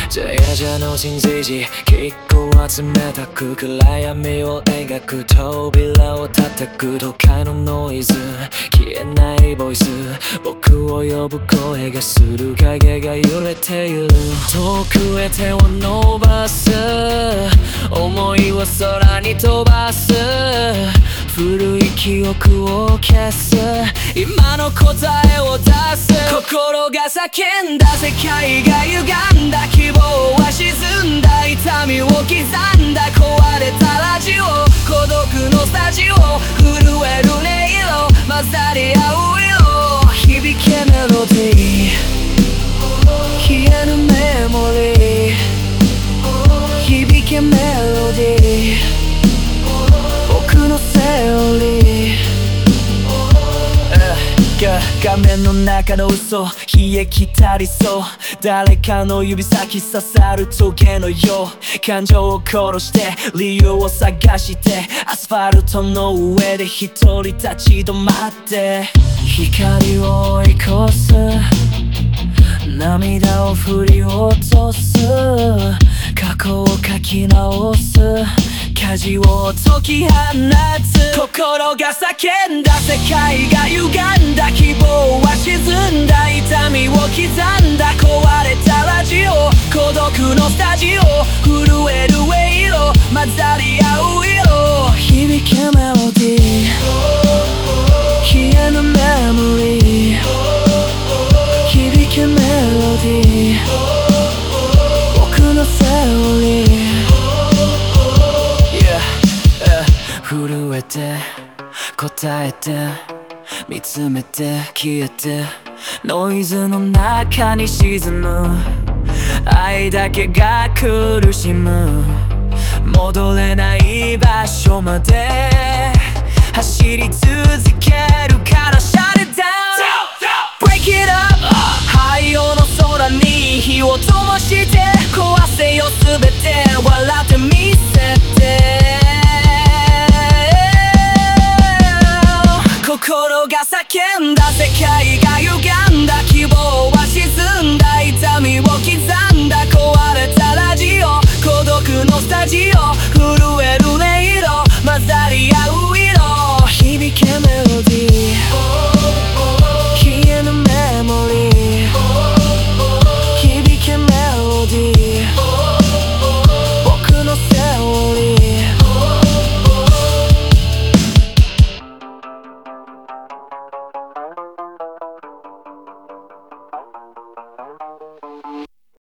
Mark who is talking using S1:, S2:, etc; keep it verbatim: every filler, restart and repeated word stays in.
S1: じゃやじゃの鎮静時結構集めたく暗闇を描く扉を叩く都会のノイズ消えないボイス僕を呼ぶ声がする影が揺れている遠くへ手を伸ばす思いを空に飛ばす古い記憶を消す今の答えを出す心が叫んだ世界が歪んだ希望は沈んだ痛みを刻んだ壊れたラジオ孤独のスタジオ震える音色混ざり合う色響けメロディー消えぬメモリー響けメロディー僕のセオリー画面の中の嘘冷え切ったりそう誰かの指先刺さるトゲのよう感情を殺して理由を探してアスファルトの上で一人立ち止まって光を追い越す涙を振り落とす過去を書き直す舵を解き放つ心が叫んだ世界が歪んだ希望は沈んだ痛みを刻んだ壊れたラジオ孤独のスタジオ震える音色混ざり合う色響けメロディー消えぬメモリー響けメロディー僕のセオリー震えて答えて見つめて消えてノイズの中に沈む愛だけが苦しむ戻れない場所まで走り続けるからシャレダウン Break it up 灰色の空に火を灯して壊せよ全て笑ってみせて心が叫んだ世界が歪ん